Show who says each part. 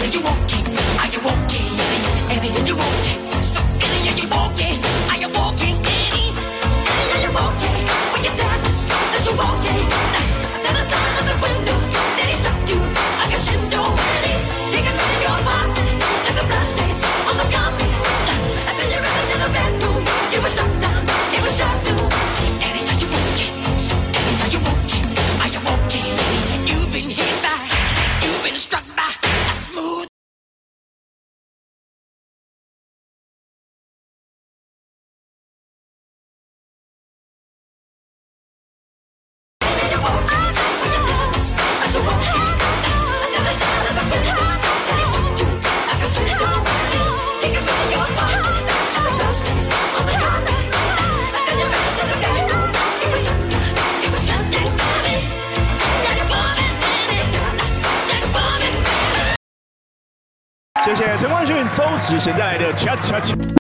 Speaker 1: you walking? Are you walking, Annie? Are you walking? So Annie, are you walking? Are you walking, Annie? Annie, are you walking? Will you tell us that you're walking? Then I saw out the window, then he struck you like a shindo, Annie. He can feel your heart and the blood stains on the carpet. And then you ran into the bedroom. You were struck down, it was shot too. Annie, are you walking? So Annie, are you walking? Are you walking, Annie? You've been hit by, you've been struck by a smooth.
Speaker 2: 谢谢陈冠迅周子贤带来的恰恰恰。